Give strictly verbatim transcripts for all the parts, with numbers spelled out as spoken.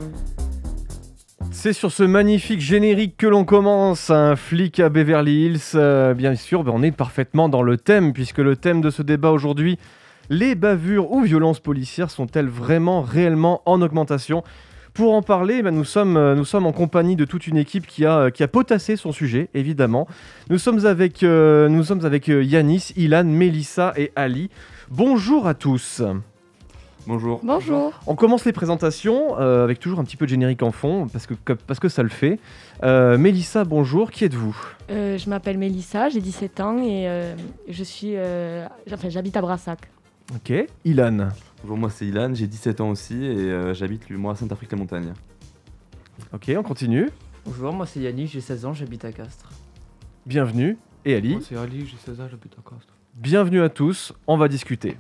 C'est sur ce magnifique générique que l'on commence, un flic à Beverly Hills. Euh, bien sûr, ben on est parfaitement dans le thème, puisque le thème de ce débat aujourd'hui, les bavures ou violences policières sont-elles vraiment, réellement en augmentation ? Pour en parler, ben nous, sommes, euh, nous sommes en compagnie de toute une équipe qui a, qui a potassé son sujet, évidemment. Nous sommes avec, euh, nous sommes avec euh, Yanis, Ilan, Mélissa et Ali. Bonjour à tous. Bonjour. Bonjour. On commence les présentations euh, avec toujours un petit peu de générique en fond, parce que, parce que ça le fait. Euh, Mélissa, bonjour, qui êtes-vous ? Euh, je m'appelle Mélissa, j'ai dix-sept ans et euh, je suis, euh, enfin, j'habite à Brassac. Ok. Ilan. Bonjour, moi c'est Ilan, j'ai dix-sept ans aussi et euh, j'habite lui, moi à Saint-Afrique-les-Montagnes. Ok, on continue. Bonjour, moi c'est Yannick, j'ai seize ans, j'habite à Castres. Bienvenue. Et Ali. Moi c'est Ali, j'ai seize ans, j'habite à Castres. Bienvenue à tous, on va discuter.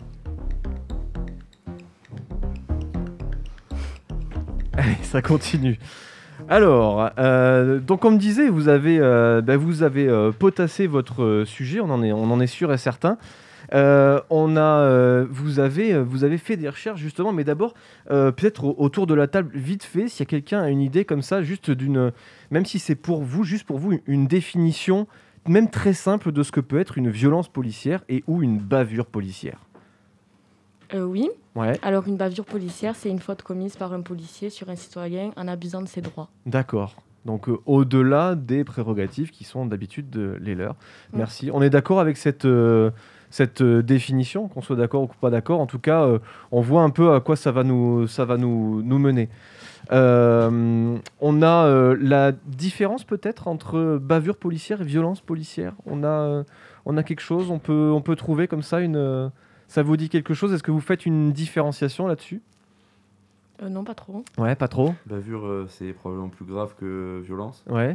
Allez, ça continue. Alors, euh, donc comme disait, vous avez, euh, bah, vous avez euh, potassé votre euh, sujet, on en est, on en est sûr et certain. Euh, on a, euh, vous, avez, vous avez fait des recherches justement, mais d'abord, euh, peut-être au- autour de la table, vite fait, s'il y a quelqu'un a une idée comme ça, juste d'une, même si c'est pour vous, juste pour vous, une définition, même très simple de ce que peut être une violence policière et ou une bavure policière. Euh, oui, Ouais, alors une bavure policière, c'est une faute commise par un policier sur un citoyen en abusant de ses droits. d'accord. Donc euh, au-delà des prérogatives qui sont d'habitude de, les leurs. Mm. Merci. On est d'accord avec cette, euh, cette euh, définition, qu'on soit d'accord ou pas d'accord. En tout cas, euh, on voit un peu à quoi ça va nous, ça va nous, nous mener. Euh, on a euh, la différence peut-être entre bavure policière et violence policière. On a, euh, on a quelque chose, on peut, on peut trouver comme ça une... euh, ça vous dit quelque chose ? Est-ce que vous faites une différenciation là-dessus ? Euh, non, pas trop. Ouais, pas trop. Bavure, euh, c'est probablement plus grave que violence. Ouais. Ça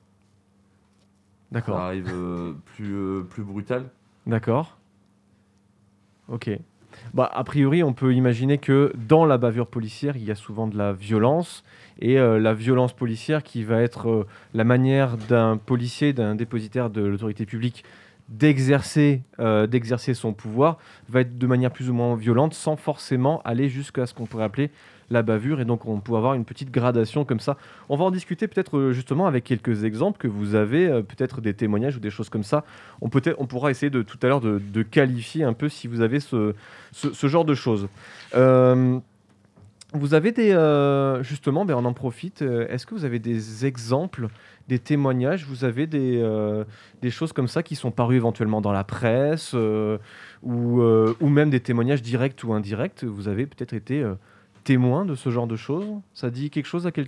D'accord. arrive euh, plus, euh, plus brutal. D'accord. Ok. Bah, a priori, on peut imaginer que dans la bavure policière, il y a souvent de la violence. Et euh, la violence policière qui va être euh, la manière d'un policier, d'un dépositaire de l'autorité publique d'exercer, euh, d'exercer son pouvoir, va être de manière plus ou moins violente sans forcément aller jusqu'à ce qu'on pourrait appeler la bavure. Et donc, on peut avoir une petite gradation comme ça. On va en discuter peut-être euh, justement avec quelques exemples que vous avez, euh, peut-être des témoignages ou des choses comme ça. On, peut on pourra essayer de, tout à l'heure de, de qualifier un peu si vous avez ce, ce, ce genre de choses. Euh, vous avez des... euh, justement, ben on en profite. euh, Est-ce que vous avez des exemples, des témoignages ? Vous avez des, euh, des choses comme ça qui sont parues éventuellement dans la presse euh, ou, euh, ou même des témoignages directs ou indirects ? Vous avez peut-être été euh, témoin de ce genre de choses ? Ça dit quelque chose à quelqu'un ?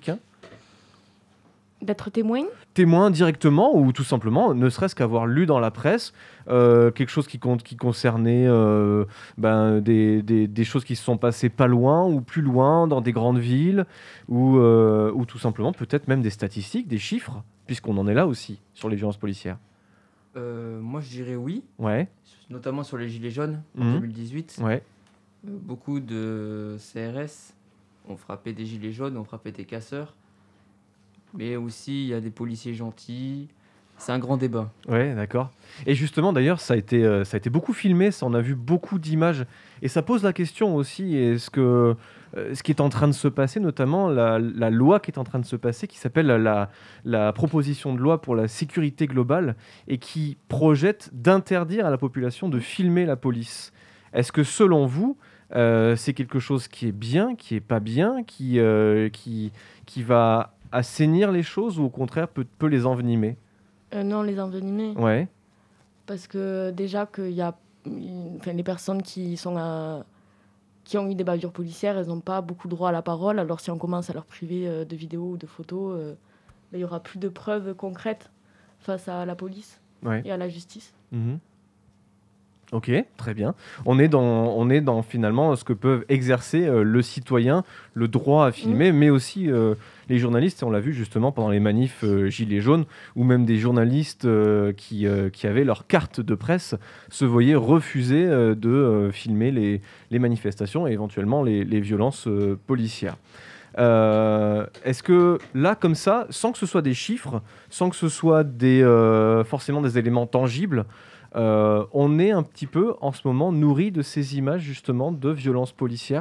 D'être témoin ? Témoin directement ou tout simplement, ne serait-ce qu'avoir lu dans la presse euh, quelque chose qui, compte, qui concernait euh, ben, des, des, des choses qui se sont passées pas loin ou plus loin dans des grandes villes ou, euh, ou tout simplement peut-être même des statistiques, des chiffres, puisqu'on en est là aussi sur les violences policières. Euh, moi je dirais oui, Ouais, notamment sur les Gilets jaunes en Mhm. deux mille dix-huit. ouais, Euh, beaucoup de C R S ont frappé des Gilets jaunes, ont frappé des casseurs. Mais aussi il y a des policiers gentils. C'est un grand débat. ouais, d'accord. Et justement, d'ailleurs, ça a été, euh, ça a été beaucoup filmé, ça, on a vu beaucoup d'images. Et ça pose la question aussi, est-ce que euh, ce qui est en train de se passer, notamment la, la loi qui est en train de se passer, qui s'appelle la, la, la proposition de loi pour la sécurité globale, et qui projette d'interdire à la population de filmer la police. Est-ce que selon vous, euh, c'est quelque chose qui est bien, qui est pas bien, qui, euh, qui, qui va assainir les choses ou au contraire peut, peut les envenimer ? Euh, non, les envenimer. Ouais. Parce que déjà, qu'il y a, enfin, les personnes qui, sont, à- qui ont eu des bavures policières, elles n'ont pas beaucoup droit à la parole. Alors si on commence à leur priver euh, de vidéos ou de photos, euh, ben, il n'y aura plus de preuves concrètes face à la police Ouais. et à la justice. Mhm. Ok, très bien. On est dans, on est dans finalement ce que peuvent exercer euh, le citoyen, le droit à filmer, mais aussi euh, les journalistes. Et on l'a vu justement pendant les manifs euh, Gilets jaunes, ou même des journalistes euh, qui, euh, qui avaient leur carte de presse se voyaient refuser euh, de euh, filmer les, les manifestations et éventuellement les, les violences euh, policières. Euh, est-ce que là, comme ça, sans que ce soit des chiffres, sans que ce soit des, euh, forcément des éléments tangibles, euh, on est un petit peu en ce moment nourri de ces images justement de violences policières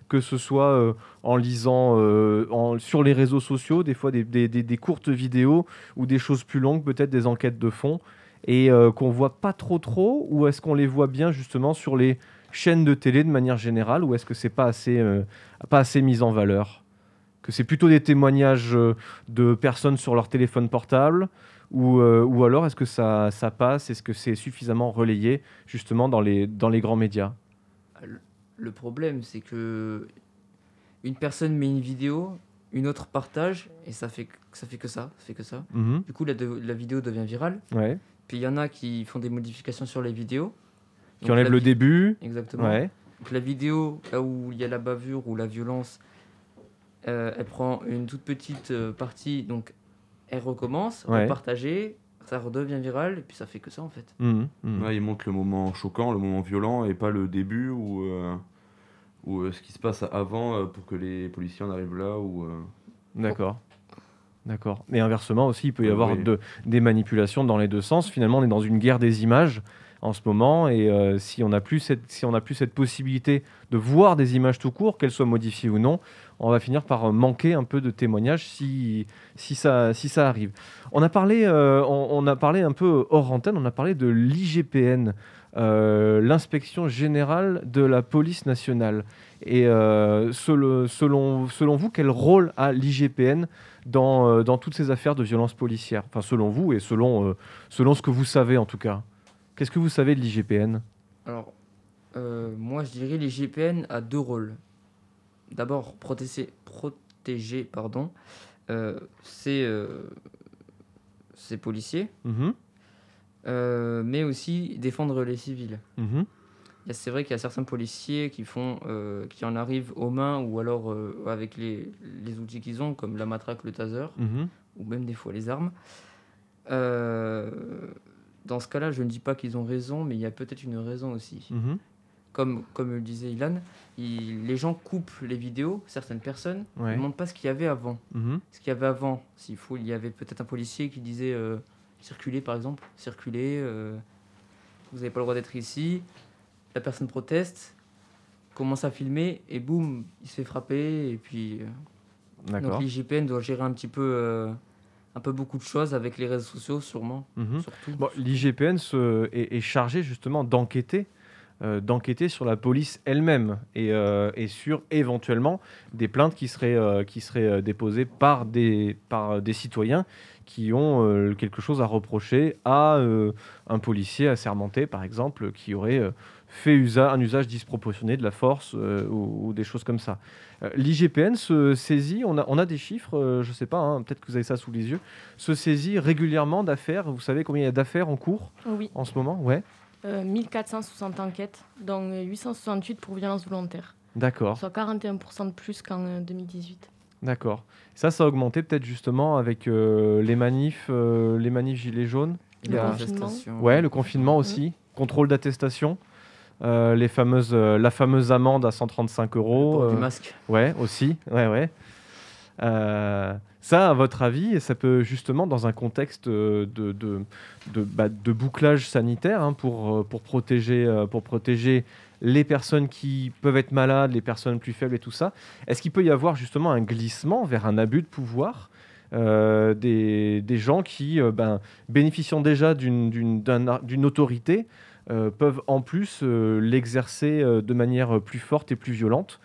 que ce soit euh, en lisant euh, en- sur les réseaux sociaux, des fois des, des- des- des courtes vidéos ou des choses plus longues, peut-être des enquêtes de fond, et euh, qu'on voit pas trop trop, ou est-ce qu'on les voit bien justement sur les chaînes de télé de manière générale, ou est-ce que c'est pas assez, euh, pas assez mis en valeur? Que c'est plutôt des témoignages euh, de personnes sur leur téléphone portable, ou, euh, ou alors est-ce que ça, ça passe, est-ce que c'est suffisamment relayé justement dans les, dans les grands médias? Le le problème, c'est que une personne met une vidéo, une autre partage, et ça fait, que- ça fait que ça, ça fait que ça. Mhm. Du coup, la, de- la vidéo devient virale. Ouais. Puis il y en a qui font des modifications sur les vidéos. Qui Donc, enlève la le vi- début. Exactement. Ouais. Donc, la vidéo, là où il y a la bavure ou la violence, euh, elle prend une toute petite euh, partie, donc elle recommence, Ouais. repartagée, ça redevient viral, et puis ça fait que ça en fait. Mhm. Mhm. Ouais, il montre le moment choquant, le moment violent, et pas le début ou, euh, ou euh, ce qui se passe avant euh, pour que les policiers en arrivent là. Ou, euh, D'accord. D'accord. Mais inversement aussi, il peut y Euh, avoir oui. de, des manipulations dans les deux sens. Finalement, on est dans une guerre des images en ce moment, et euh, si on n'a plus cette, si on n'a plus cette possibilité de voir des images tout court, qu'elles soient modifiées ou non, on va finir par manquer un peu de témoignages si, si, ça, si ça arrive. On a parlé, euh, on, on a parlé un peu hors antenne, on a parlé de l'I G P N, euh, l'inspection générale de la police nationale. Et euh, selon, selon, selon vous, quel rôle a l'I G P N dans, euh, dans toutes ces affaires de violence policière? Enfin, selon vous et selon, euh, selon ce que vous savez en tout cas. Qu'est-ce que vous savez de l'I G P N? Alors, euh, moi je dirais les G P N a deux rôles. D'abord, protéger, protéger pardon, euh, ces, euh, ces policiers, Mhm, euh, mais aussi défendre les civils. mhm, Il y a- C'est vrai qu'il y a certains policiers qui, font, euh, qui en arrivent aux mains ou alors euh, avec les, les outils qu'ils ont, comme la matraque, le taser, mhm, ou même des fois les armes. Euh, dans ce cas-là, je ne dis pas qu'ils ont raison, mais il y a peut-être une raison aussi. mhm. Comme, comme le disait Ilan, il- les gens coupent les vidéos, certaines personnes, Ouais. ne montrent pas ce qu'il y avait avant. Mhm, Ce qu'il y avait avant, s'il faut, il y avait peut-être un policier qui disait euh, circuler par exemple, circuler, euh, vous n'avez pas le droit d'être ici. La personne proteste, commence à filmer et boum, il se fait frapper. Et puis, euh, donc D'accord. l'I G P N doit gérer un petit peu, euh, un peu beaucoup de choses avec les réseaux sociaux, sûrement, Mhm. surtout. Bon, l'I G P N se- est, est chargé justement d'enquêter, euh, d'enquêter sur la police elle-même et, euh, et sur éventuellement des plaintes qui seraient, euh, qui seraient euh, déposées par des, par des citoyens qui ont euh, quelque chose à reprocher à euh, un policier assermenté, par exemple, qui aurait euh, fait usa- un usage disproportionné de la force euh, ou, ou des choses comme ça. Euh, L'I G P N se saisit, on a, on a des chiffres, euh, je ne sais pas, hein, peut-être que vous avez ça sous les yeux, se saisit régulièrement d'affaires. Vous savez combien il y a d'affaires en cours Oui, en ce moment? Ouais, euh, mille quatre cent soixante enquêtes, dont huit cent soixante-huit pour violence volontaire, d'accord, soit quarante et un pour cent de plus qu'en euh, deux mille dix-huit. d'accord. Ça, ça a augmenté peut-être justement avec euh, les manifs, euh, les manifs gilets jaunes. Le Il y a- confinement. Manifestation. Ouais, le confinement aussi, contrôle d'attestation, euh, les fameuses, euh, la fameuse amende à cent trente-cinq Le euros. port du euh, masque. Ouais, aussi. Ouais, ouais. Euh, ça, à votre avis, ça peut justement, dans un contexte euh, de, de, de, bah, de bouclage sanitaire, hein, pour, euh, pour, protéger, euh, pour protéger les personnes qui peuvent être malades, les personnes plus faibles et tout ça, est-ce qu'il peut y avoir justement un glissement vers un abus de pouvoir euh, des, des gens qui, euh, ben, bénéficiant déjà d'une d'une- d'un ar- d'une autorité, euh, peuvent en plus euh, l'exercer euh, de manière plus forte et plus violente?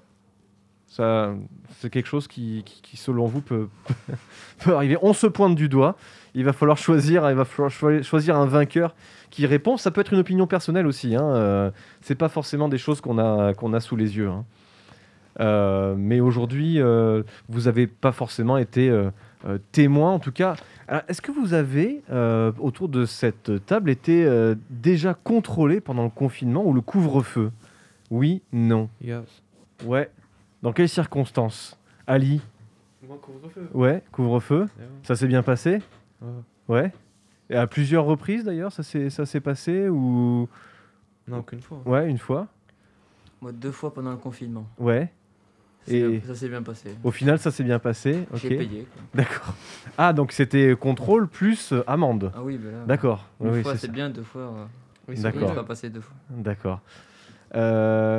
Ça, c'est quelque chose qui, qui, qui, selon vous, peut, peut arriver. On se pointe du doigt. Il va falloir choisir, il va falloir choi- choisir un vainqueur qui répond. Ça peut être une opinion personnelle aussi. Hein. Euh, c'est pas forcément des choses qu'on a, qu'on a sous les yeux. Hein. Euh, mais aujourd'hui, euh, vous n'avez pas forcément été euh, euh, témoin, en tout cas. Alors, est-ce que vous avez, euh, autour de cette table, été euh, déjà contrôlé pendant le confinement ou le couvre-feu? Oui, non. Yes. Ouais. Dans quelles circonstances? Ali? Moi, couvre-feu. Ouais, couvre-feu. Ouais. Ça s'est bien passé? Ouais. Ouais. Et à plusieurs reprises d'ailleurs, ça s'est, ça s'est passé ou... Non, qu'une fois. Ouais, une fois. Moi, deux fois pendant le confinement. Ouais. Ça s'est Et- bien- Ça s'est bien passé. Au final, ça s'est bien passé. Ok. J'ai payé. quoi. D'accord. Ah, donc c'était contrôle plus euh, amende. Ah oui, mais là. D'accord. Une Oui, oui, fois, c'est c'est ça. bien, deux fois. euh, Oui, c'est D'accord. Je pas passer deux fois. D'accord. Euh,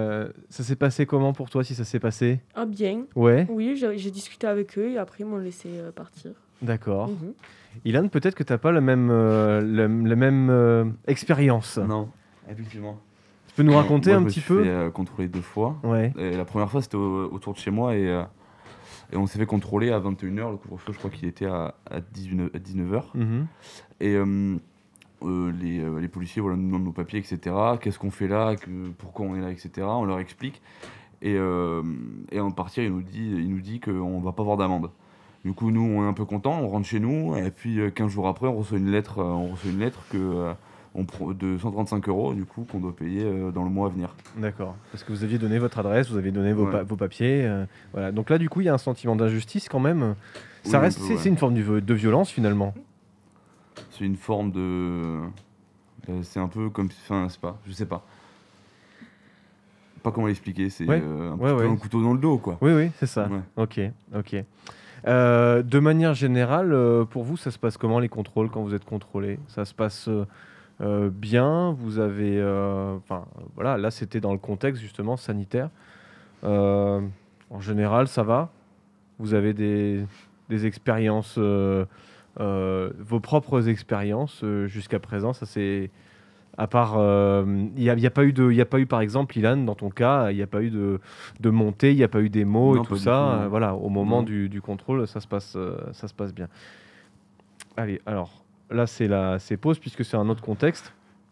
Ça s'est passé comment pour toi, si ça s'est passé? Ah bien. Ouais, Oui, j'ai j'ai discuté avec eux et après ils m'ont laissé euh, partir. d'accord. Mhm. Ilan, peut-être que tu n'as pas la même, euh, la, la même euh, expérience. Non, effectivement. Tu peux nous raconter Moi, un je me petit suis peu? fait euh, contrôler deux fois. Ouais, Et la première fois, c'était au- autour de chez moi et, euh, et on s'est fait contrôler à vingt et une heures. Le couvre-feu, je crois qu'il était à, à dix-neuf heures. mhm, Et euh, euh, les, euh, les policiers voilà, nous demandent nos papiers, et cetera. Qu'est-ce qu'on fait là, que, pourquoi on est là, et cetera. On leur explique. Et, euh, et en partir, il nous dit, il nous dit qu'on va pas avoir d'amende. Du coup, nous, on est un peu contents, on rentre chez nous. Et puis, euh, quinze jours après, on reçoit une lettre, euh, on reçoit une lettre que, euh, on pro- de cent trente-cinq euros, du coup, qu'on doit payer euh, dans le mois à venir. d'accord. Parce que vous aviez donné votre adresse, vous avez donné vos, Ouais. pa- vos papiers. euh, voilà. Donc là, du coup, il y a un sentiment d'injustice quand même. Ça Oui, reste, un peu, c'est ouais. c'est une forme de, de violence finalement. C'est une forme de. euh, c'est un peu comme. Enfin, c'est pas. Je sais pas. Pas comment l'expliquer, c'est Ouais, euh, un ouais, petit peu ouais. un couteau dans le dos, quoi. Oui, oui, c'est ça. Ouais. Ok, ok. Euh, de manière générale, euh, pour vous, ça se passe comment les contrôles quand vous êtes contrôlé? Ça se passe euh, euh, bien? Vous avez, euh, enfin, voilà, là c'était dans le contexte justement sanitaire. Euh, en général, ça va? Vous avez des, des expériences, euh, euh, vos propres expériences euh, jusqu'à présent. Ça c'est, à part, euh, il n'y a, il y a pas eu de, il y a pas eu par exemple, Ilan, dans ton cas, il n'y a pas eu de, de montée, il n'y a pas eu des mots Non, et tout pas du ça. tout, non. euh, voilà, au moment Non. du, du contrôle, ça se passe, euh, ça se passe bien. Allez, alors là c'est la, c'est pause puisque c'est un autre contexte.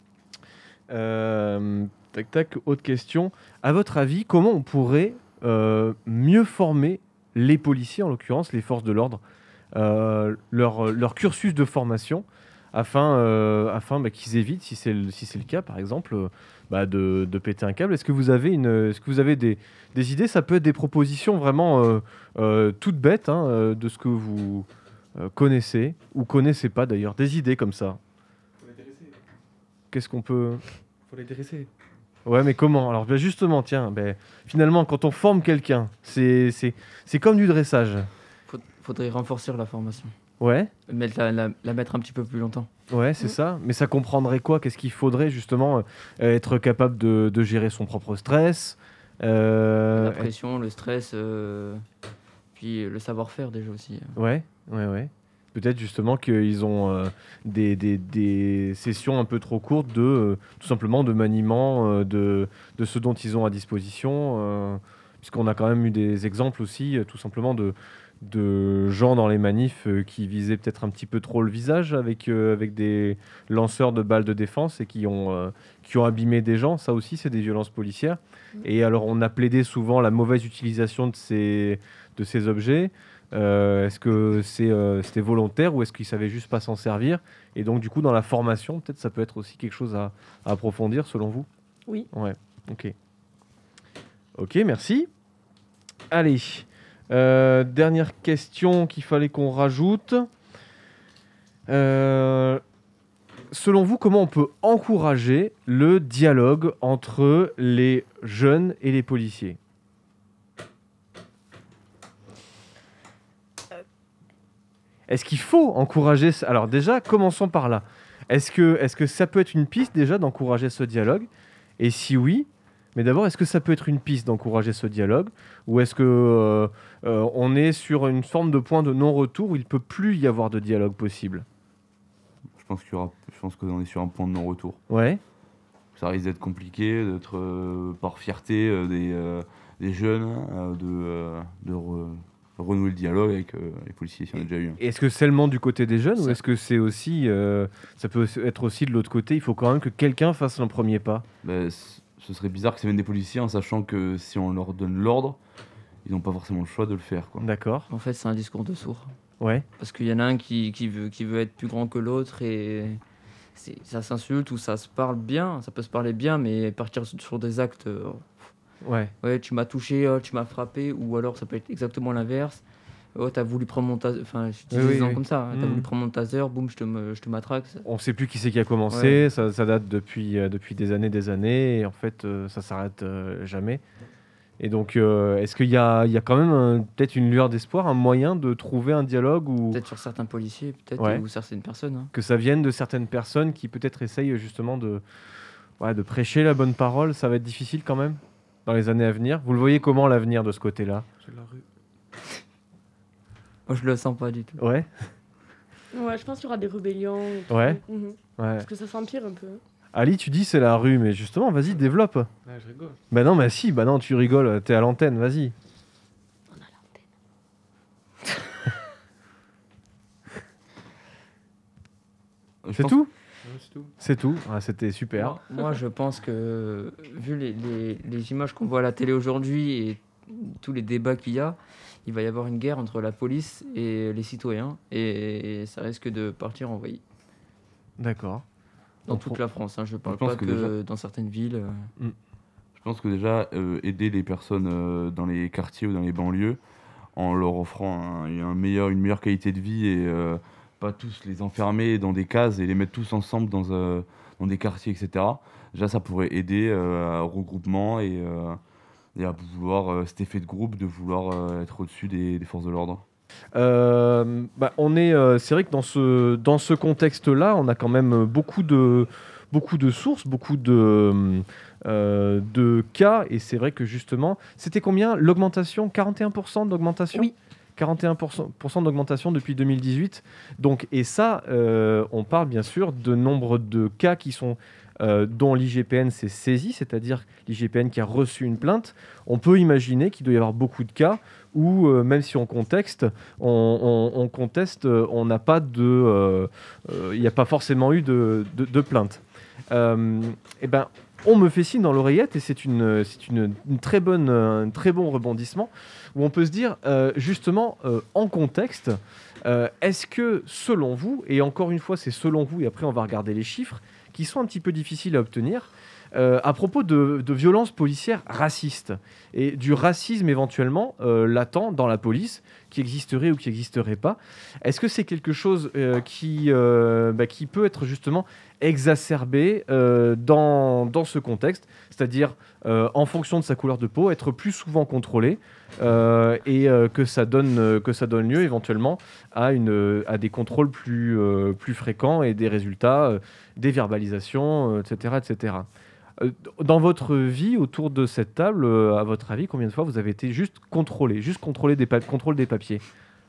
Euh, tac tac. Autre question. À votre avis, comment on pourrait euh, mieux former les policiers, en l'occurrence les forces de l'ordre, euh, leur, leur cursus de formation, afin, euh, afin bah, qu'ils évitent, si c'est le, si c'est le cas, par exemple, euh, bah, de, de péter un câble. Est-ce que vous avez, une, est-ce que vous avez des, des idées? Ça peut être des propositions vraiment euh, euh, toutes bêtes hein, euh, de ce que vous euh, connaissez ou connaissez pas d'ailleurs. Des idées comme ça. Faut les dresser. Qu'est-ce qu'on peut... Faut les dresser. Ouais, mais comment? Alors, ben justement, tiens, ben, finalement, quand on forme quelqu'un, c'est, c'est, c'est comme du dressage. Faut- faudrait renforcer la formation. Ouais, Mettre la, la- la mettre un petit peu plus longtemps. ouais, c'est Mm. ça. Mais ça comprendrait quoi? Qu'est-ce qu'il faudrait, justement, euh, être capable de, de gérer son propre stress euh, La pression, le stress, euh, puis le savoir-faire déjà aussi. Ouais, ouais, ouais. Peut-être justement qu'ils ont euh, des, des, des sessions un peu trop courtes de euh, tout simplement de maniement euh, de, de ce dont ils ont à disposition, euh, puisqu'on a quand même eu des exemples aussi, euh, tout simplement de, de gens dans les manifs euh, qui visaient peut-être un petit peu trop le visage avec, euh, avec des lanceurs de balles de défense et qui ont, euh, qui ont abîmé des gens. Ça aussi, c'est des violences policières. Et alors, on a plaidé souvent la mauvaise utilisation de ces, de ces objets. Euh, est-ce que c'est, euh, c'était volontaire ou est-ce qu'ils savaient juste pas s'en servir? Et donc, du coup, dans la formation, peut-être ça peut être aussi quelque chose à, à approfondir, selon vous? Oui. Ouais, ok. Ok, merci. Allez, euh, dernière question qu'il fallait qu'on rajoute. Euh, selon vous, comment on peut encourager le dialogue entre les jeunes et les policiers? Est-ce qu'il faut encourager... ce- Alors déjà, commençons par là. Est-ce que, est-ce que ça peut être une piste déjà d'encourager ce dialogue? Et si oui, mais d'abord, est-ce que ça peut être une piste d'encourager ce dialogue? Ou est-ce que euh, euh, on est sur une forme de point de non-retour où il ne peut plus y avoir de dialogue possible? Je pense qu'il y aura, je pense qu'on est sur un point de non-retour. Ouais, Ça risque d'être compliqué, d'être euh, par fierté euh, des, euh, des jeunes, euh, de, euh, de re- renouer le dialogue avec euh, les policiers, si on a déjà eu un. est-ce que seulement du côté des jeunes ou Ça- est-ce que c'est aussi... euh, ça peut être aussi de l'autre côté, il faut quand même que quelqu'un fasse un premier pas? Ben, c- ce serait bizarre que ça vienne des policiers en sachant que si on leur donne l'ordre, ils n'ont pas forcément le choix de le faire, quoi. D'accord, En fait, c'est un discours de sourd. ouais, Parce qu'il y en a un qui, qui, veut, qui veut être plus grand que l'autre et c'est- ça s'insulte ou ça se parle bien. Ça peut se parler bien, mais partir sur sur des actes. euh, ouais. ouais, tu m'as touché, oh, tu m'as frappé, ou alors ça peut être exactement l'inverse. Oh, t'as voulu prendre mon taser. Enfin, je dis Oui, oui, des exemples oui. comme ça. hein. T'as Mhm. voulu prendre mon taser, boum, je te, me- je te matraque. On ne sait plus qui c'est qui a commencé, Ouais. ça, ça date depuis, euh, depuis des années, des années, et en fait, euh, ça s'arrête euh, jamais. Et donc, euh, est-ce qu'il y a, il y a quand même un- peut-être une lueur d'espoir, un moyen de trouver un dialogue ou Peut-être sur certains policiers, peut-être, Ouais. ou certaines personnes. hein. que ça vienne de certaines personnes qui peut-être essayent justement de, ouais, de prêcher la bonne parole? Ça va être difficile quand même? dans les années à venir? Vous le voyez comment l'avenir de ce côté-là? C'est la rue. Moi, je le sens pas du tout. Ouais, Ouais, je pense qu'il y aura des rébellions. et tout. Ouais. Mhm. ouais. Parce que ça s'empire un peu. Ali, tu dis c'est la rue, mais justement, vas-y, développe. Ouais, je rigole. Bah non, bah si, bah non, tu rigoles, t'es à l'antenne, vas-y. Je C'est pense- tout? Ouais, c'est tout. C'est tout. Ah, c'était super. Moi, moi, je pense que, vu les, les- les images qu'on voit à la télé aujourd'hui et tous les débats qu'il y a, il va y avoir une guerre entre la police et les citoyens. Et, ça risque de partir en vrille. D'accord. Dans Donc, toute pour- la France. Hein, je parle pense pas que que, déjà- dans certaines villes. euh. Je pense que déjà, euh, aider les personnes euh, dans les quartiers ou dans les banlieues en leur offrant un, un meilleur, une meilleure qualité de vie et euh, pas tous les enfermer dans des cases et les mettre tous ensemble dans, euh, dans des quartiers, et cetera. Déjà, ça pourrait aider euh, au regroupement et, euh, et à vouloir euh, cet effet de groupe, de vouloir euh, être au-dessus des, des forces de l'ordre. Euh, bah, on est, euh, c'est vrai que dans ce, dans ce contexte-là, on a quand même beaucoup de, beaucoup de sources, beaucoup de, euh, de cas, et c'est vrai que justement, c'était combien l'augmentation? quarante et un pour cent d'augmentation? Oui. quarante et un pour cent pour cent d'augmentation depuis deux mille dix-huit. Donc, et ça, euh, on parle bien sûr de nombre de cas qui sont, euh, dont l'I G P N s'est saisi, c'est-à-dire l'I G P N qui a reçu une plainte. On peut imaginer qu'il doit y avoir beaucoup de cas où, euh, même si on contexte, on, on- on conteste, euh, on n'a pas de, euh, euh, il n'y a pas forcément eu de, de, de plainte. Euh, eh ben, on me fait signe dans l'oreillette et c'est une, c'est une, une très bonne, un très bon rebondissement où on peut se dire, euh, justement, euh, en contexte, euh, est-ce que selon vous, et encore une fois c'est selon vous et après on va regarder les chiffres qui sont un petit peu difficiles à obtenir, euh, à propos de, de violences policières racistes et du racisme éventuellement euh, latent dans la police qui existerait ou qui n'existerait pas, est-ce que c'est quelque chose euh, qui, euh, bah, qui peut être justement exacerbé euh, dans, dans ce contexte, c'est-à-dire euh, en fonction de sa couleur de peau, être plus souvent contrôlé euh, et euh, que, ça donne, euh, que ça donne lieu éventuellement à, une, à des contrôles plus, euh, plus fréquents et des résultats, euh, des verbalisations, euh, et cetera, et cetera. Euh, Dans votre vie, autour de cette table, euh, à votre avis, combien de fois vous avez été juste contrôlé, juste contrôlé des, pa- contrôle des papiers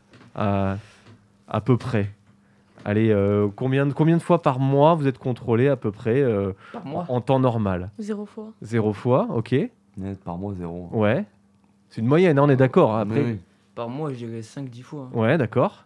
à, à peu près. Allez, euh, combien, de, combien de fois par mois vous êtes contrôlé à peu près euh, Par en, mois. en temps normal? Zéro fois. Zéro fois, ok. Net par mois, zéro. Ouais. C'est une moyenne, hein, on est d'accord. hein, Après, Oui, oui. Par mois, je dirais cinq dix fois. hein. ouais, d'accord.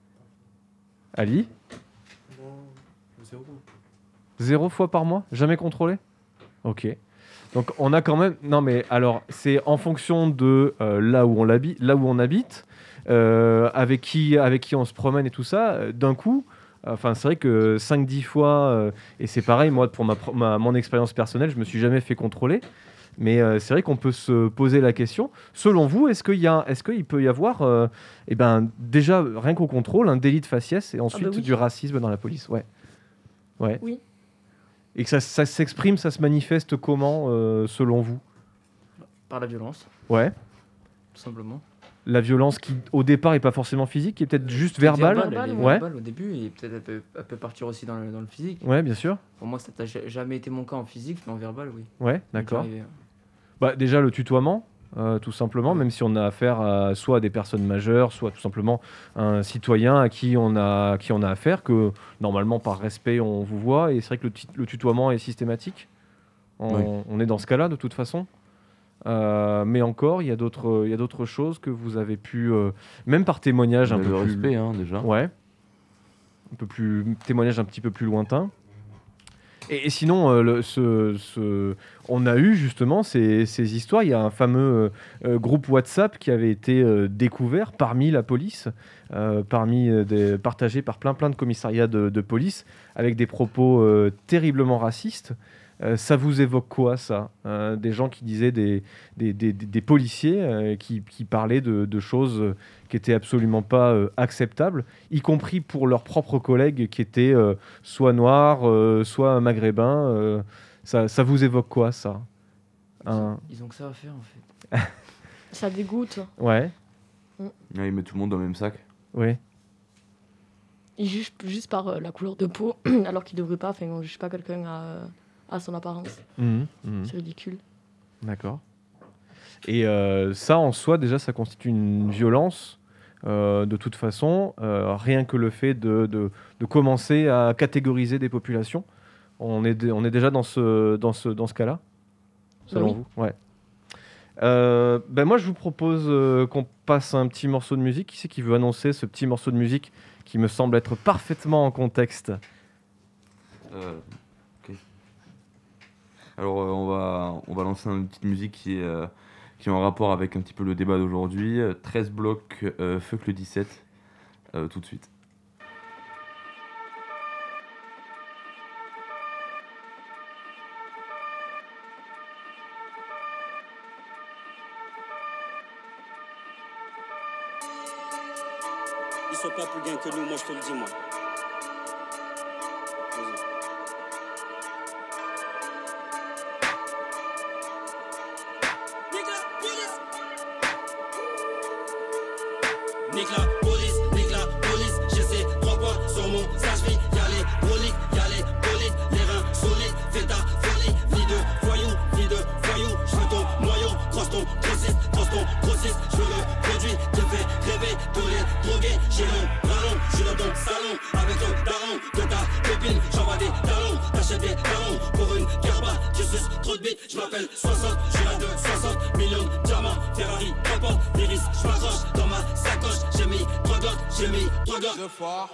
Ali, Non, zéro. zéro fois par mois, jamais contrôlé. Ok. Donc on a quand même. Non mais alors c'est en fonction de euh, là où on habite, là où on habite, euh, avec qui, avec qui on se promène et tout ça. euh, D'un coup, enfin c'est vrai que cinq dix fois euh, et c'est pareil moi pour ma, pro- ma- mon expérience personnelle, je me suis jamais fait contrôler. Mais euh, c'est vrai qu'on peut se poser la question. Selon vous, est-ce qu'il y a, est-ce qu'il peut y avoir, euh, eh ben déjà rien qu'au contrôle, un délit de faciès et ensuite oui. du racisme dans la police? Ouais. Ouais. Oui. Et que ça, ça s'exprime, ça se manifeste comment, euh, selon vous? Par la violence, Ouais. tout simplement. La violence qui, au départ, n'est pas forcément physique, qui est peut-être juste Peut-être verbale. elle est Ouais. verbale au début et peut-être elle peut, elle peut partir aussi dans le, dans le physique. Ouais, bien sûr. Pour moi, ça n'a ja- jamais été mon cas en physique, mais en verbal, oui. Ouais, C'est d'accord. déjà arrivé, hein. Bah, déjà, le tutoiement, euh, tout simplement, Ouais. même si on a affaire à soit à des personnes majeures, soit tout simplement un citoyen à qui on a, à qui on a affaire, que normalement, par respect, on vous voit. Et c'est vrai que le, ti- le tutoiement est systématique. On, Oui. on est dans ce cas-là, de toute façon. Euh, mais encore, il y a d'autres il y a d'autres choses que vous avez pu, euh, même par témoignage un Mais peu le plus... respect, hein, déjà. Ouais. Un peu plus témoignage un petit peu plus lointain. Et, et sinon, euh, le- ce, ce- on a eu justement ces, ces histoires. Il y a un fameux euh, euh, groupe WhatsApp qui avait été euh, découvert parmi la police, euh, parmi euh, des, partagé par plein plein de commissariats de, de police, avec des propos euh, terriblement racistes. Euh, ça vous évoque quoi, ça? Euh, Des gens qui disaient des, des, des- des- des policiers euh, qui, qui parlaient de, de choses euh, qui étaient absolument pas euh, acceptables, y compris pour leurs propres collègues qui étaient euh, soit noirs, euh, soit maghrébins. euh, ça, ça vous évoque quoi, ça? Ils, Un- ont, ils ont que ça à faire, en fait. Ça dégoûte. Ouais, Ouais, ils mettent tout le monde dans le même sac. ouais. Ils jugent juste par euh, la couleur de peau, alors qu'ils ne devraient pas. Enfin, on ne juge pas quelqu'un à, à son apparence. Mhm, mhm. C'est ridicule. D'accord. Et euh, ça, en soi, déjà, ça constitue une violence. Euh, de toute façon, euh, rien que le fait de, de, de commencer à catégoriser des populations, on est, dé- on est déjà dans ce, dans ce, dans ce cas-là, selon oui. vous. Ouais. Euh, ben moi, je vous propose euh, qu'on passe un petit morceau de musique. Qui c'est qui veut annoncer ce petit morceau de musique qui me semble être parfaitement en contexte? Euh, ok. Alors euh, on va on va lancer une petite musique qui est euh, qui est en rapport avec un petit peu le débat d'aujourd'hui. Euh, treize blocs, euh, fuck le dix-sept, euh, tout de suite. Ils sont pas plus gains que nous, moi je te le dis moi. Vas-y. Nique la police, nique la police, j'essaie trois points sur mon sage-vie, y'a les broliques, y'a les bolides, les reins solides, fais ta folie, vie de voyou, vie de voyou, je veux ton noyau, crosse ton grossiste, crosse ton grossiste, je veux le produit qui fait rêver tous les drogués, j'ai mon ballon, je suis dans ton salon, avec le daron de ta copine, j'envoie des talons, t'achètes des talons, pour une garba, tu suces trop de bite, je m'appelle soixante, je suis de soixante millions de diamants, Ferrari, rapporte, l'iris, je m'accroche dans ma sacoche, j'ai mis trois glottes, j'ai mis trois glottes. De fort.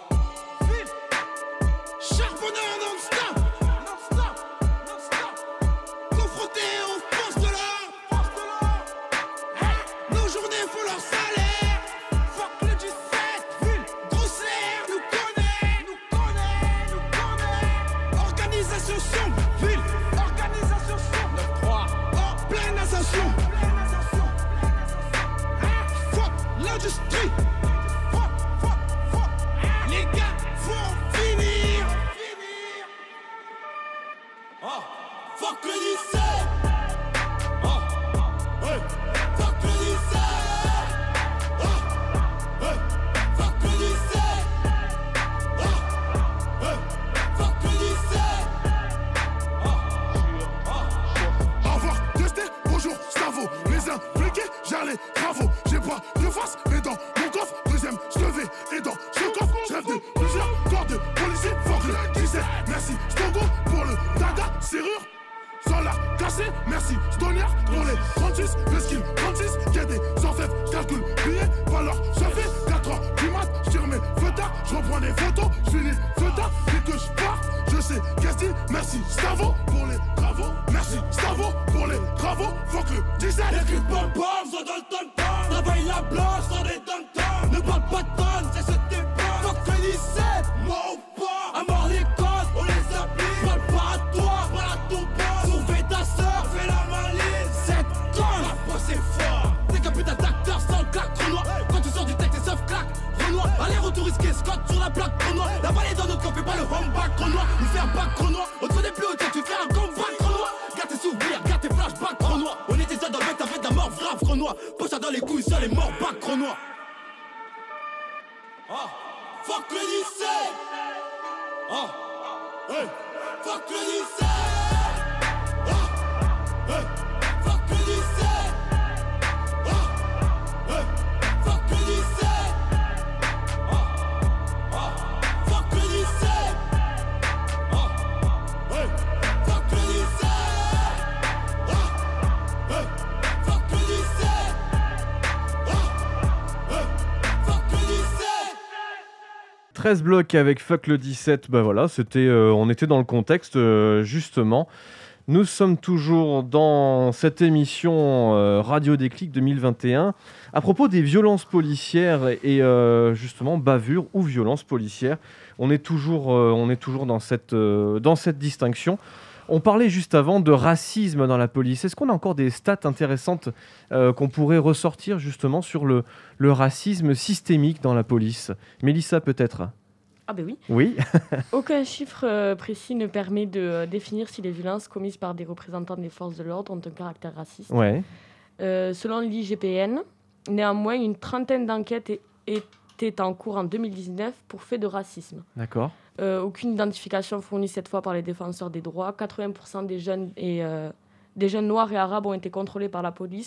Charbonneur non-stop, non-stop, non-stop. Confronté aux forces de l'ordre, nos journées font leur salaire. Fuck le dix-sept, ville, grosse air, nous connaît, nous connaît, nous connaît. Organisation sombre, ville, organisation sombre. neuf trois, en pleine ascension. Fuck l'industrie. Fuck, fuck, fuck. Les gars vont finir. Oh, fuck le dix-sept. Oh, hey. Fuck le dix-sept. Oh, hey. Fuck le dix-sept. Oh, hey. Fuck le dix-sept. Oh, oh. Au revoir, testé, bonjour, Stavo. Les impliqués, j'ai les travaux. J'ai pas de face, mais dans mon coffre, deuxième, je te vais. Et dans ce coffre, je rêve de plusieurs corps de policiers. Fuck le dix-sept, merci, Stongo pour le dada, serrure. Sans la casser, merci, Stoner pour les trente-six, Veskin trente-six, y'a des orfèvres, calcul, billets, valeur, ça fait quatre heures du mat, j'tire mes feutards, j'reprends des photos, j'finis feutards, dès que j'pars, je sais qu'est-ce dit, merci, Stavo pour les travaux, merci, Stavo pour les travaux, fuck le dix-sept. Les clips pom-pom sont dans le tom-tom, travaille la blanche dans des tom-tom, ne parle pas de tonnes, c'est ce débat, fuck le dix-sept, moi ou pas, à mort les codes, on les applique, parle pas à toi, parle à ton boss, sauver ta sœur, fais la maline, cette conne, la poisse est fort, t'es qu'un putain d'acteur sans claque, Renoir, quand tu sors du texte, t'es sauf claque, Renoir, aller-retour risqué, Scott sur la plaque, Renoir, la balle est dans notre camp, fais pas le home-back, Renoir, il fait un back, Renoir, on te connaît plus au tu fais un comeback, Renoir, garde tes souvenirs, garde tes flashbacks, Renoir, on était déjà dans le mec, t'as fait de la mort, grave, Renoir, poche dans les couilles, seul et mort, back, Renoir. Oh, fuck le dix-sept. Oh, hey, fuck le dix-sept. Oh, hey, fuck le dix-sept. Oh, hey, fuck le dix-sept. Oh, oh, fuck le dix-sept. Oh, hey, fuck le dix-sept. Oh, hey, fuck le dix-sept. Oh, hey, fuck le dix-sept. treize blocs avec Fuck le dix-sept, bah voilà, c'était, euh, on était dans le contexte euh, justement. Nous sommes toujours dans cette émission euh, Radio Déclic deux mille vingt et un à propos des violences policières et euh, justement bavures ou violences policières. On est toujours, euh, on est toujours dans, cette, euh, dans cette distinction. On parlait juste avant de racisme dans la police. Est-ce qu'on a encore des stats intéressantes euh, qu'on pourrait ressortir justement sur le, le racisme systémique dans la police? Mélissa, peut-être? Ah ben oui. Oui. Aucun chiffre euh, précis ne permet de euh, définir si les violences commises par des représentants des forces de l'ordre ont un caractère raciste. Ouais. Euh, selon l'I G P N, néanmoins, une trentaine d'enquêtes é- étaient en cours en deux mille dix-neuf pour faits de racisme. D'accord. Euh, aucune identification fournie cette fois par les défenseurs des droits. quatre-vingts pour cent des jeunes, et, euh, des jeunes noirs et arabes ont été contrôlés par la police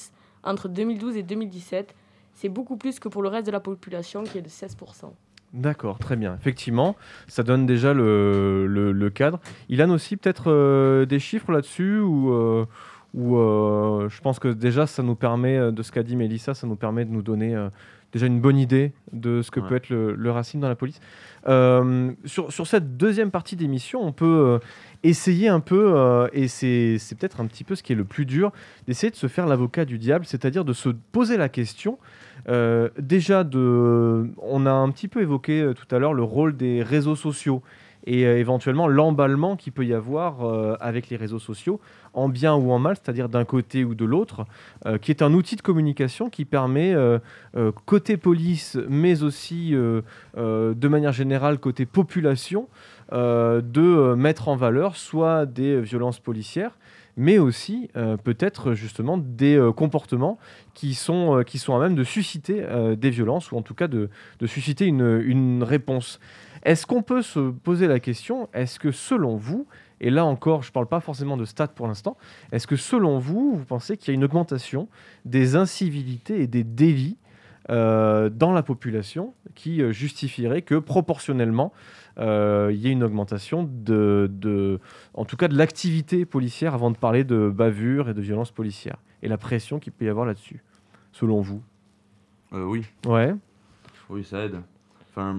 entre deux mille douze et deux mille dix-sept. C'est beaucoup plus que pour le reste de la population qui est de seize pour cent. D'accord, très bien. Effectivement, ça donne déjà le, le, le cadre. Ilan aussi, peut-être euh, des chiffres là-dessus ou, euh, ou euh, je pense que déjà, ça nous permet, de ce qu'a dit Mélissa, ça nous permet de nous donner euh, déjà une bonne idée de ce que Ouais. peut être le, le racisme dans la police. Euh, sur, sur cette deuxième partie d'émission, on peut euh, essayer un peu, euh, et c'est, c'est peut-être un petit peu ce qui est le plus dur, d'essayer de se faire l'avocat du diable, c'est-à-dire de se poser la question. Euh, déjà, de, on a un petit peu évoqué euh, tout à l'heure le rôle des réseaux sociaux et euh, éventuellement l'emballement qu'il peut y avoir euh, avec les réseaux sociaux, en bien ou en mal, c'est-à-dire d'un côté ou de l'autre, euh, qui est un outil de communication qui permet, euh, euh, côté police, mais aussi euh, euh, de manière générale côté population, euh, de euh, mettre en valeur soit des violences policières, mais aussi euh, peut-être justement des euh, comportements qui sont, euh, qui sont à même de susciter euh, des violences, ou en tout cas de, de susciter une, une réponse. Est-ce qu'on peut se poser la question, est-ce que selon vous, et là encore je ne parle pas forcément de stats pour l'instant, est-ce que selon vous, vous pensez qu'il y a une augmentation des incivilités et des délits euh, dans la population qui euh, justifierait que proportionnellement euh, il y ait une augmentation de, de, en tout cas de l'activité policière, avant de parler de bavure et de violence policière, et la pression qu'il peut y avoir là-dessus, selon vous? Euh, oui, Ouais, oui, ça aide. Enfin,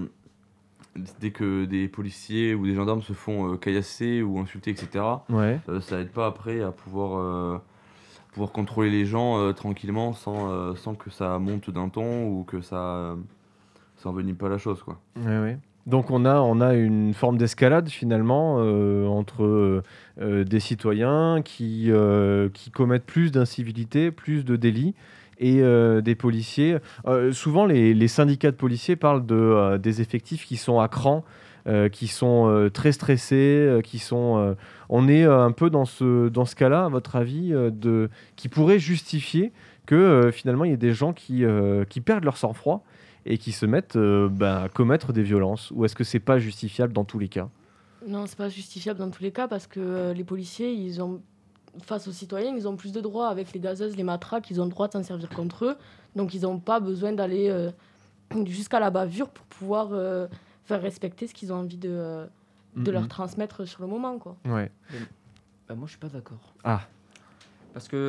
dès que des policiers ou des gendarmes se font euh, caillasser ou insulter, et cetera, ouais. euh, ça aide pas après à pouvoir, euh, pouvoir contrôler les gens euh, tranquillement sans, euh, sans que ça monte d'un ton ou que ça, euh, ça envenime pas la chose, quoi. Ouais, ouais. Donc on a, on a une forme d'escalade finalement euh, entre euh, euh, des citoyens qui, euh, qui commettent plus d'incivilités, plus de délits, et euh, des policiers. Euh, souvent les, les syndicats de policiers parlent de, euh, des effectifs qui sont à cran, euh, qui sont euh, très stressés, euh, qui sont... euh, on est euh, un peu dans ce, dans ce cas-là, à votre avis, euh, de, qui pourrait justifier que euh, finalement il y ait des gens qui, euh, qui perdent leur sang-froid et qui se mettent euh, bah, à commettre des violences? Ou est-ce que c'est pas justifiable dans tous les cas? Non, c'est pas justifiable dans tous les cas parce que euh, les policiers, ils ont, face aux citoyens, ils ont plus de droits avec les gazeuses, les matraques, ils ont le droit de s'en servir contre eux. Donc ils n'ont pas besoin d'aller euh, jusqu'à la bavure pour pouvoir euh, faire respecter ce qu'ils ont envie de, euh, de leur Mhm. transmettre sur le moment, quoi. Ouais. Bah, moi, je suis pas d'accord. Ah, Parce que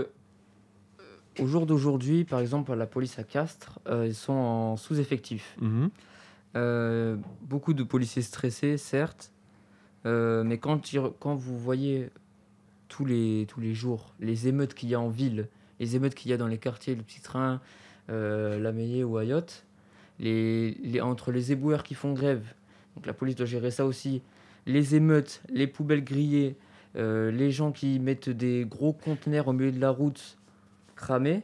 euh, au jour d'aujourd'hui, par exemple, la police à Castres, euh, ils sont en sous-effectif. mhm. Euh, beaucoup de policiers stressés, certes, euh, mais quand, il- quand vous voyez tous les, tous les jours les émeutes qu'il y a en ville, les émeutes qu'il y a dans les quartiers, le Petit Train, euh, La Meillée ou Ayotte, les, les, entre les éboueurs qui font grève, donc la police doit gérer ça aussi, les émeutes, les poubelles grillées, euh, les gens qui mettent des gros conteneurs au milieu de la route cramés,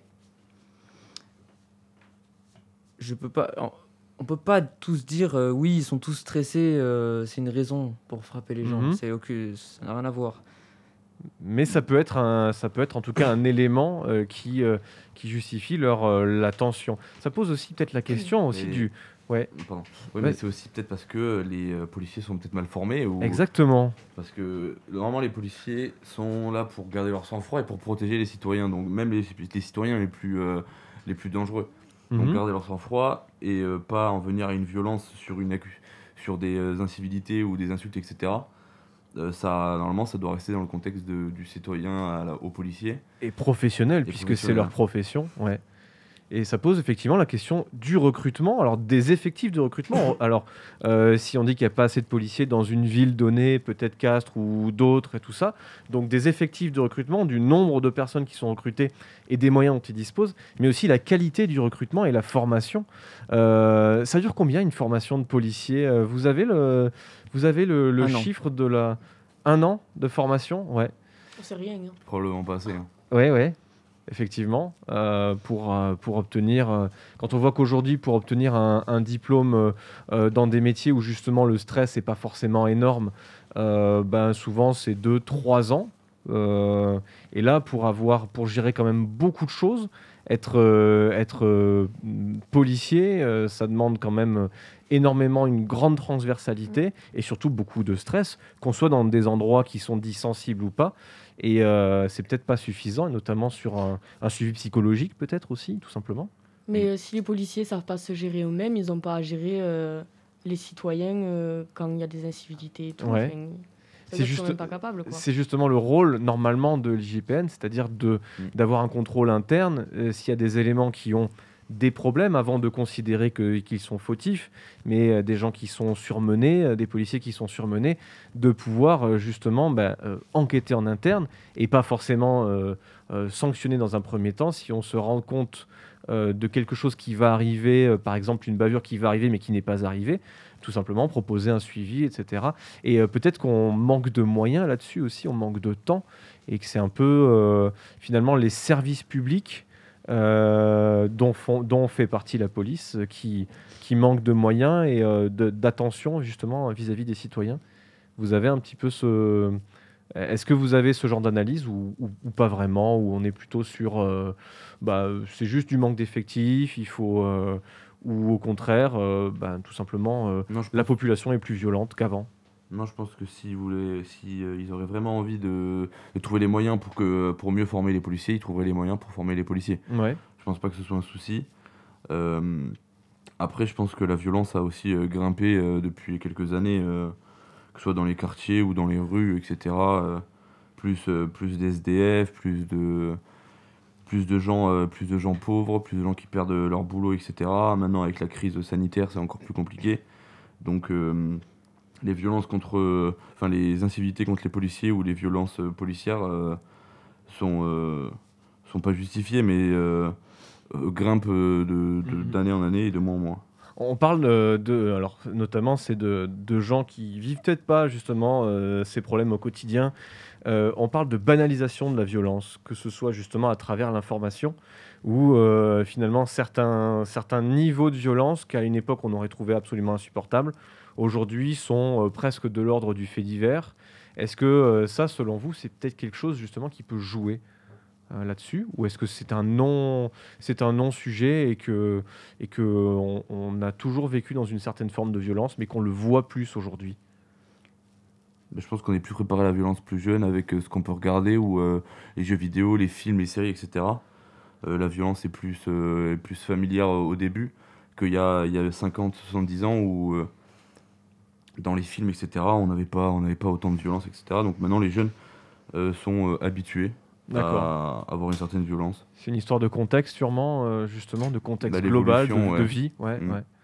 je peux pas... en- on peut pas tous dire euh, oui, ils sont tous stressés, euh, c'est une raison pour frapper les gens. Mhm. C'est aucun- ça n'a rien à voir. Mais ça peut être, un, ça peut être en tout cas un élément euh, qui, euh, qui justifie leur, euh, la tension. Ça pose aussi peut-être la question aussi Et- du... Ouais, Pardon. Oui, Ouais. mais c'est aussi peut-être parce que les euh, policiers sont peut-être mal formés ou exactement. parce que normalement les policiers sont là pour garder leur sang-froid et pour protéger les citoyens, donc même les, les citoyens les plus, euh, les plus dangereux. Donc Mhm. garder leur sang-froid et euh, pas en venir à une violence sur, une accu- sur des euh, incivilités ou des insultes, et cetera. Euh, ça, normalement, ça doit rester dans le contexte de- du citoyen à la- au policier. Et professionnels, Et puisque c'est leur professionnels. profession. Ouais. Et ça pose effectivement la question du recrutement, alors des effectifs de recrutement. Alors, euh, si on dit qu'il n'y a pas assez de policiers dans une ville donnée, peut-être Castres ou d'autres et tout ça, donc des effectifs de recrutement, du nombre de personnes qui sont recrutées et des moyens dont ils disposent, mais aussi la qualité du recrutement et la formation. Euh, ça dure combien une formation de policier? Euh, Vous avez le, vous avez le, le Un an. chiffre de la... Un an de formation? Ouais. C'est rien, hein. Probablement pas assez. hein. Ouais, ouais, effectivement. Euh, pour, euh, pour obtenir, euh, quand on voit qu'aujourd'hui, pour obtenir un, un diplôme euh, euh, dans des métiers où justement le stress n'est pas forcément énorme, euh, ben souvent c'est deux trois ans. Euh, et là, pour avoir, pour gérer quand même beaucoup de choses, être, euh, être euh, policier, euh, ça demande quand même énormément une grande transversalité et surtout beaucoup de stress, qu'on soit dans des endroits qui sont dits sensibles ou pas. et euh, c'est peut-être pas suffisant, et notamment sur un, un suivi psychologique peut-être aussi, tout simplement. Mais euh, si les policiers savent pas se gérer eux-mêmes, ils n'ont pas à gérer euh, les citoyens euh, quand il y a des incivilités et tout. Ouais. Enfin, C'est c'est juste- juste... même pas capables, quoi. C'est justement le rôle normalement de l'I G P N, c'est-à-dire de, Mm. d'avoir un contrôle interne euh, s'il y a des éléments qui ont des problèmes avant de considérer que, qu'ils sont fautifs, mais euh, des gens qui sont surmenés, euh, des policiers qui sont surmenés, de pouvoir euh, justement bah, euh, enquêter en interne et pas forcément euh, euh, sanctionner dans un premier temps si on se rend compte euh, de quelque chose qui va arriver, euh, par exemple une bavure qui va arriver mais qui n'est pas arrivée, tout simplement proposer un suivi, et cetera. Et euh, peut-être qu'on manque de moyens là-dessus aussi, on manque de temps, et que c'est un peu euh, finalement les services publics euh, dont, font, dont fait partie la police euh, qui, qui manquent de moyens et euh, de- d'attention justement vis-à-vis des citoyens. Vous avez un petit peu ce... Est-ce que vous avez ce genre d'analyse ou, ou- ou pas vraiment, où on est plutôt sur... euh, bah, c'est juste du manque d'effectifs, il faut... euh, ou au contraire, euh, bah, tout simplement, euh, Non, je la pense, population est plus violente qu'avant. non, je pense que si, vous voulez, si euh, ils auraient vraiment envie de, de trouver les moyens pour, que, pour mieux former les policiers, ils trouveraient les moyens pour former les policiers. Ouais. Je pense pas que ce soit un souci. Euh, après, je pense que la violence a aussi euh, grimpé euh, depuis quelques années, euh, que ce soit dans les quartiers ou dans les rues, et cetera. euh, plus, euh, plus d'S D F, plus de, plus de gens, euh, plus de gens pauvres, plus de gens qui perdent leur boulot, et cetera. Maintenant, avec la crise sanitaire, c'est encore plus compliqué. Donc, euh, les violences contre, euh, enfin les incivilités contre les policiers ou les violences euh, policières euh, sont, euh, sont pas justifiées, mais euh, euh, grimpent euh, de, de- Mhm. d'année en année et de mois en mois. On parle euh, de, alors notamment, c'est de, de gens qui vivent peut-être pas justement euh, ces problèmes au quotidien. Euh, on parle de banalisation de la violence, que ce soit justement à travers l'information ou euh, finalement certains, certains niveaux de violence qu'à une époque on aurait trouvé absolument insupportables, aujourd'hui sont euh, presque de l'ordre du fait divers. Est-ce que euh, ça, selon vous, c'est peut-être quelque chose justement qui peut jouer euh, là-dessus, ou est-ce que c'est un non, c'est un non-sujet et que et que on, on a toujours vécu dans une certaine forme de violence, mais qu'on le voit plus aujourd'hui? Mais je pense qu'on est plus préparé à la violence plus jeune avec euh, ce qu'on peut regarder, ou euh, les jeux vidéo, les films, les séries, et cetera. Euh, la violence est plus, euh, est plus familière au au début qu'il y a, il y a cinquante, soixante-dix ans où euh, dans les films, et cetera, on n'avait pas, on n'avait pas autant de violence, et cetera. Donc maintenant, les jeunes euh, sont euh, habitués D'accord. à avoir une certaine violence. C'est une histoire de contexte, sûrement, euh, justement, de contexte Bah, global, de, l'évolution, de ouais. vie. Ouais, Mm. ouais.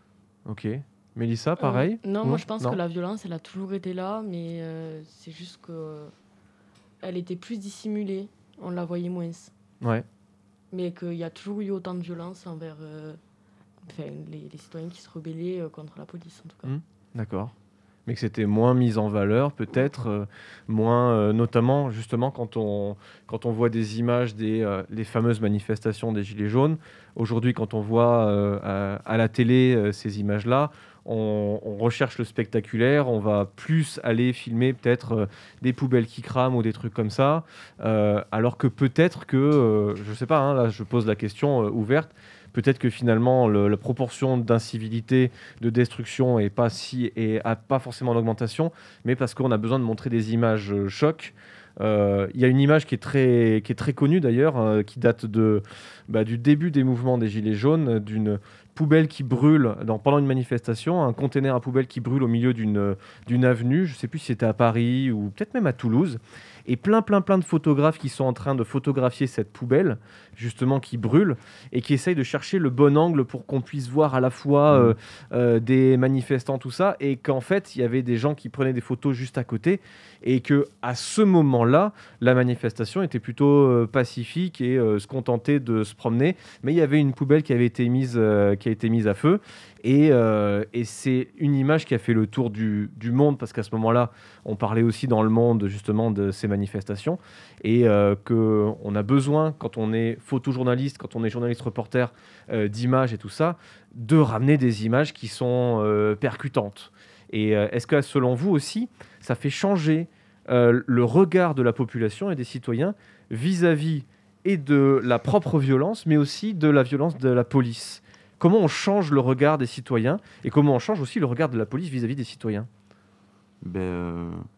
Ok. Mélissa, pareil? Euh, non, Non moi je pense Non que la violence, elle a toujours été là, mais euh, c'est juste que euh, elle était plus dissimulée, on la voyait moins. Ouais. Mais qu'il y a toujours eu autant de violence envers euh, enfin, les, les citoyens qui se rebellaient euh, contre la police, en tout cas. Mm. D'accord. Mais que c'était moins mis en valeur, peut-être, euh, moins, euh, notamment, justement, quand on, quand on voit des images des euh, les fameuses manifestations des Gilets jaunes. Aujourd'hui, quand on voit euh, à, à la télé euh, ces images-là, on, on recherche le spectaculaire, on va plus aller filmer peut-être euh, des poubelles qui crament ou des trucs comme ça, euh, alors que peut-être que, euh, je sais pas, hein, là je pose la question euh, ouverte, peut-être que finalement le- la proportion d'incivilité, de destruction est pas si et a pas forcément en augmentation, mais parce qu'on a besoin de montrer des images euh, chocs. Euh, Il y a une image qui est très, qui est très connue d'ailleurs, euh, qui date de, bah, du début des mouvements des Gilets jaunes, euh, d'une poubelle qui brûle dans, pendant une manifestation, un conteneur à poubelle qui brûle au milieu d'une d'une avenue, je ne sais plus si c'était à Paris ou peut-être même à Toulouse, et plein plein plein de photographes qui sont en train de photographier cette poubelle, justement qui brûle, et qui essayent de chercher le bon angle pour qu'on puisse voir à la fois euh, euh, des manifestants, tout ça, et qu'en fait il y avait des gens qui prenaient des photos juste à côté, et que à ce moment-là, la manifestation était plutôt euh, pacifique et euh, se contentait de se promener, mais il y avait une poubelle qui avait été mise, euh, qui a été mise à feu, et, euh, et c'est une image qui a fait le tour du, du monde, parce qu'à ce moment-là, on parlait aussi dans le monde justement de ces manifestations, et euh, qu'on a besoin, quand on est photojournaliste, quand on est journaliste reporter, euh, d'images et tout ça, de ramener des images qui sont euh, percutantes. Et euh, est-ce que selon vous aussi, ça fait changer euh, le regard de la population et des citoyens vis-à-vis et de la propre violence, mais aussi de la violence de la police? Comment on change le regard des citoyens et comment on change aussi le regard de la police vis-à-vis des citoyens? Ben, euh, je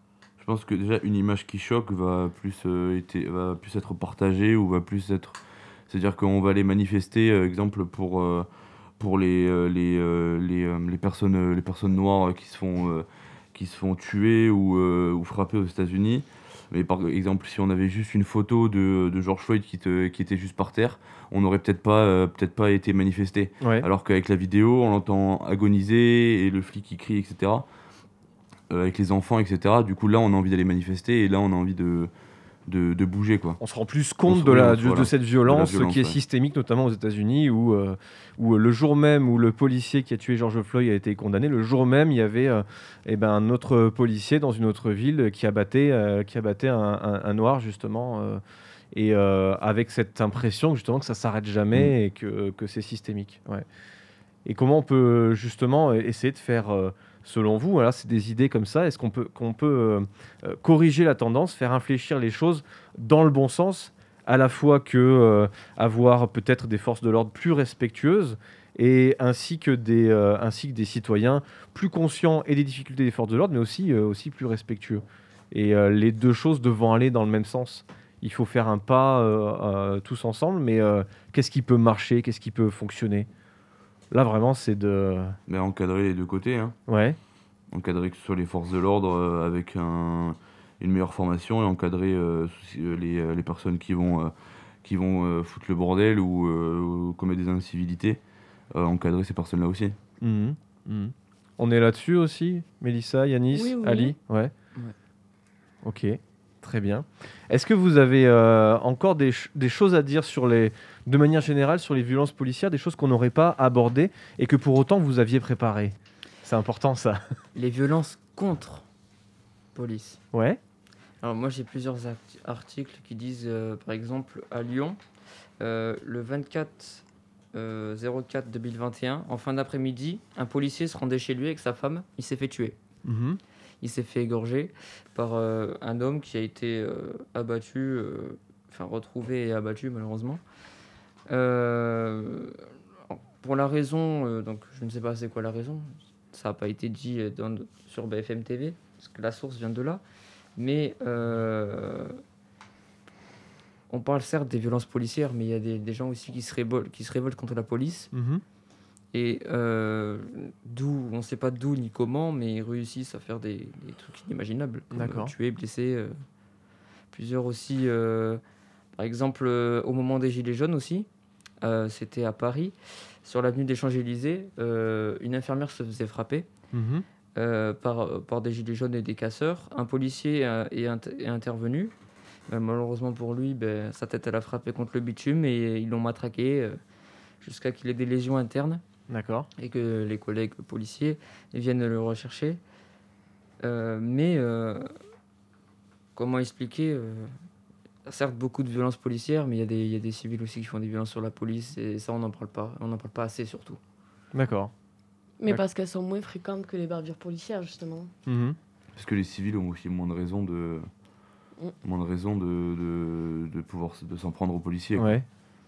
Je pense que déjà une image qui choque va plus, euh, été- va plus être partagée ou va plus être... C'est-à-dire qu'on va aller manifester, euh, exemple, pour, euh, pour les, euh, les, euh, les, euh, les, personnes, euh, les personnes noires qui se font, euh, qui se font tuer ou, euh, ou frapper aux États-Unis. Mais par exemple, si on avait juste une photo de, de George Floyd qui, te, qui était juste par terre, on n'aurait peut-être pas, euh, peut-être pas été manifesté. Ouais. Alors qu'avec la vidéo, on l'entend agoniser et le flic qui crie, et cetera. Euh, avec les enfants, et cetera. Du coup, là, on a envie d'aller manifester et là, on a envie de, de, de bouger, quoi. On se rend plus On compte se de, la, rend- de, voilà. de cette violence, violence, qui est ouais. systémique, notamment aux États-Unis, où, euh, où le jour même où le policier qui a tué George Floyd a été condamné, le jour même, il y avait euh, eh ben, un autre policier dans une autre ville qui abattait, euh, qui abattait un, un, un noir, justement, euh, et euh, avec cette impression justement que ça s'arrête jamais Mm. et que, que c'est systémique. Ouais. Et comment on peut justement essayer de faire, euh, selon vous, voilà, c'est des idées comme ça, est-ce qu'on peut, qu'on peut euh, euh, corriger la tendance, faire infléchir les choses dans le bon sens, à la fois que euh, avoir peut-être des forces de l'ordre plus respectueuses et ainsi que des, euh, ainsi que des citoyens plus conscients et des difficultés des forces de l'ordre, mais aussi, euh, aussi plus respectueux. Et euh, les deux choses devront aller dans le même sens. Il faut faire un pas euh, euh, tous ensemble, mais euh, qu'est-ce qui peut marcher, qu'est-ce qui peut fonctionner? Là, vraiment, c'est de... Mais encadrer les deux côtés, hein. Ouais, Encadrer que ce soit les forces de l'ordre euh, avec un, une meilleure formation et encadrer euh, souci- euh, les, euh, les personnes qui vont, euh, qui vont euh, foutre le bordel ou, euh, ou commettre des incivilités. Euh, encadrer ces personnes-là aussi. Mhm, mhm. On est là-dessus aussi, Mélissa, Yanis, Oui, oui. Ali? Ouais. Ouais. Ok, très bien. Est-ce que vous avez euh, encore des, ch- des choses à dire sur les, de manière générale sur les violences policières, des choses qu'on n'aurait pas abordées et que pour autant vous aviez préparées? C'est important ça. Les violences contre police. Ouais. Alors moi j'ai plusieurs act- articles qui disent euh, par exemple à Lyon euh, le vingt-quatre zéro quatre deux mille vingt et un en fin d'après-midi un policier se rendait chez lui avec sa femme, il s'est fait tuer. Mhm. Il s'est fait égorger par euh, un homme qui a été euh, abattu, euh, enfin retrouvé et abattu malheureusement. Euh, pour la raison, euh, donc je ne sais pas c'est quoi la raison, ça n'a pas été dit euh, dans, sur B F M T V, parce que la source vient de là, mais euh, on parle certes des violences policières, mais il y a des, des gens aussi qui se, révoltent, qui se révoltent contre la police, Mhm. et euh, d'où, on ne sait pas d'où ni comment, mais ils réussissent à faire des, des trucs inimaginables, comme D'accord. tuer, blesser, euh, plusieurs aussi, euh, par exemple euh, au moment des Gilets jaunes aussi, euh, c'était à Paris, sur l'avenue des Champs-Élysées, euh, une infirmière se faisait frapper Mhm. euh, par, par des gilets jaunes et des casseurs. Un policier euh, est, int- est intervenu. Euh, malheureusement pour lui, ben, sa tête elle a frappé contre le bitume et ils l'ont matraqué euh, jusqu'à qu'il ait des lésions internes D'accord. et que les collègues policiers viennent le rechercher. Euh, mais euh, comment expliquer euh, certes beaucoup de violences policières, mais il y a des- il y a des civils aussi qui font des violences sur la police et ça on n'en parle pas. On n'en parle pas assez surtout. D'accord. Mais D'accord. parce qu'elles sont moins fréquentes que les bavures policières, justement. Mhm. Parce que les civils ont aussi moins de raisons de, Mm. moins de, raisons de, de, de pouvoir s- de s'en prendre aux policiers, quoi. Ouais.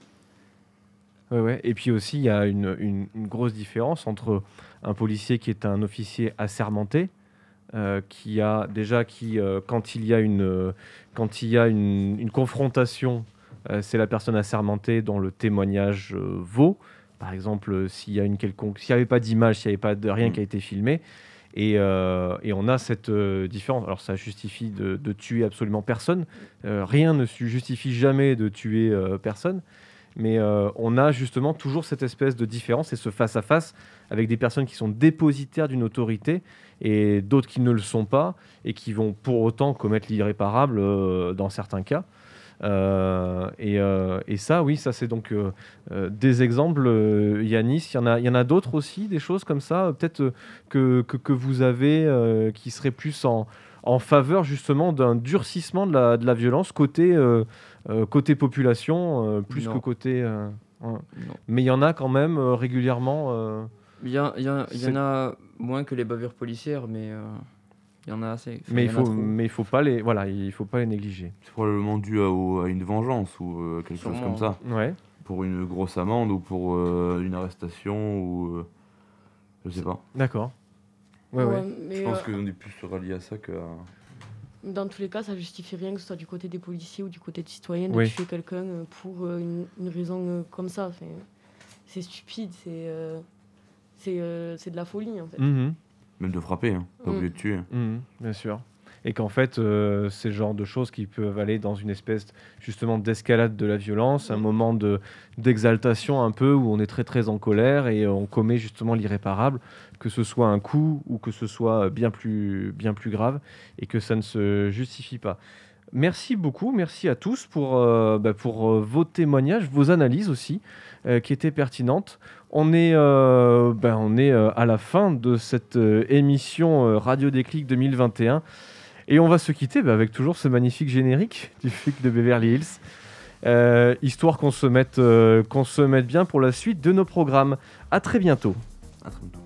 Ouais, ouais. Et puis aussi, il y a une, une- une grosse différence entre un policier qui est un officier assermenté, euh, qui a déjà, qui, euh, quand il y a une, euh, quand il y a une, une confrontation, euh, c'est la personne assermentée dont le témoignage euh, vaut. Par exemple, euh, s'il y a une quelconque, s'il n'y avait pas d'image, s'il n'y avait pas de rien Mm. qui a été filmé, et, euh, et on a cette euh, différence. Alors ça justifie de, de tuer absolument personne. Euh, rien ne su- justifie jamais de tuer euh, personne. Mais euh, on a justement toujours cette espèce de différence et ce face-à-face avec des personnes qui sont dépositaires d'une autorité et d'autres qui ne le sont pas et qui vont pour autant commettre l'irréparable euh, dans certains cas. Euh, et, euh, et ça, oui, ça c'est donc euh, euh, des exemples. euh, Yanis, il y en a, il y en a d'autres aussi, des choses comme ça, euh, peut-être euh, que, que, que vous avez euh, qui seraient plus en, en faveur justement d'un durcissement de la, de la violence côté, euh, euh, côté population, euh, plus Non. que côté... euh, ouais. Non. Mais il y en a quand même euh, régulièrement. euh, Il y, a- il y, a- il y C'est- en a moins que les bavures policières, mais euh, il y en a assez. Enfin, mais il y en a faut, trop. mais il faut pas les, voilà, il faut pas les négliger. C'est probablement dû à, au- à une vengeance ou euh, quelque chose Sûrement. comme ça. Ouais. Pour une grosse amende ou pour euh, une arrestation ou... euh, je sais pas. D'accord. Ouais, ouais. mais, Je pense euh, qu'on est plus rallié à ça qu'à... Dans tous les cas, ça justifie rien que ce soit du côté des policiers ou du côté des citoyens de Oui. tuer quelqu'un euh, pour euh, une, une raison euh, comme ça. Enfin, c'est stupide, c'est euh, c'est euh, c'est de la folie en fait. Mhm. Même de frapper, hein. Pas Mm. obligé de tuer. Mhm, bien sûr. Et qu'en fait, euh, c'est le genre de choses qui peuvent aller dans une espèce justement d'escalade de la violence, un Mm. moment de, d'exaltation un peu où on est très très en colère et on commet justement l'irréparable, que ce soit un coup ou que ce soit bien plus, bien plus grave et que ça ne se justifie pas. Merci beaucoup, merci à tous pour, euh, bah, pour euh, vos témoignages, vos analyses aussi, euh, qui étaient pertinentes. On est, euh, ben, on est euh, à la fin de cette euh, émission euh, Radio Déclic deux mille vingt et un et on va se quitter bah, avec toujours ce magnifique générique du flic de Beverly Hills, euh, histoire qu'on se mette, euh, qu'on se mette bien pour la suite de nos programmes. À très bientôt. À très bientôt.